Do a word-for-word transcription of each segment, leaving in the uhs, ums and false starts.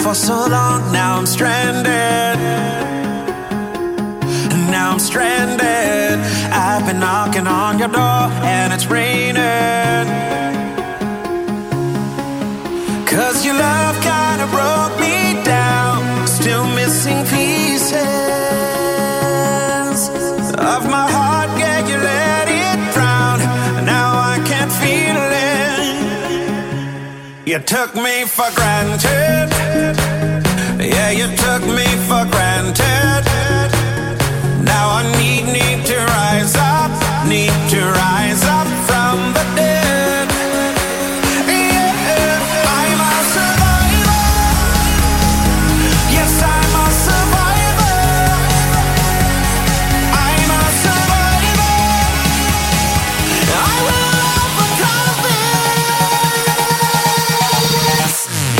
for so long. Now I'm stranded. Now I'm stranded. I've been knocking on your door and it's raining. Cause your love kinda broke me down. Still missing pieces of my heart. Yeah, you let it drown. Now I can't feel it. You took me for granted. Yeah, you took me for granted. Now I need, need to rise up. Need to rise up from the dead. Yeah, I'm a survivor. Yes, I'm a survivor. I'm a survivor. I will overcome this.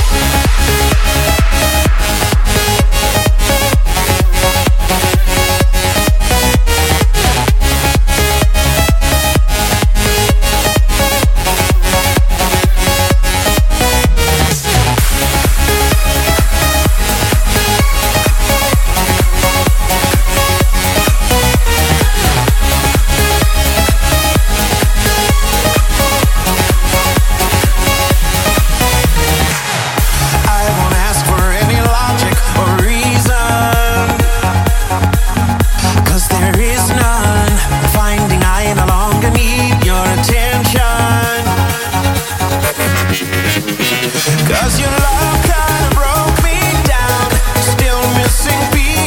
Cause your love kinda broke me down. Still missing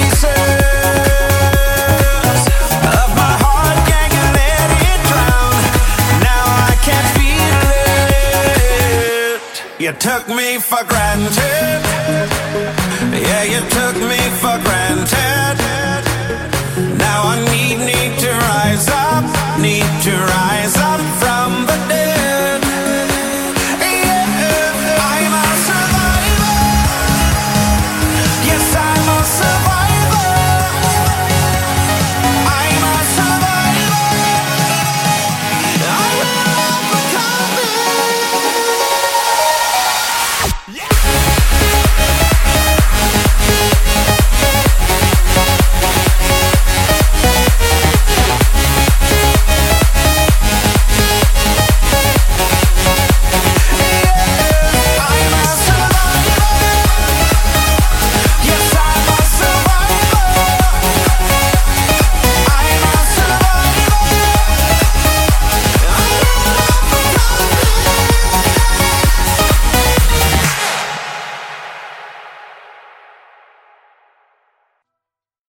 pieces of my heart. Can you let it drown? Now I can't feel it. You took me for granted. Yeah, you took me for granted. Now I need, need to rise up. Need to rise up from the dead.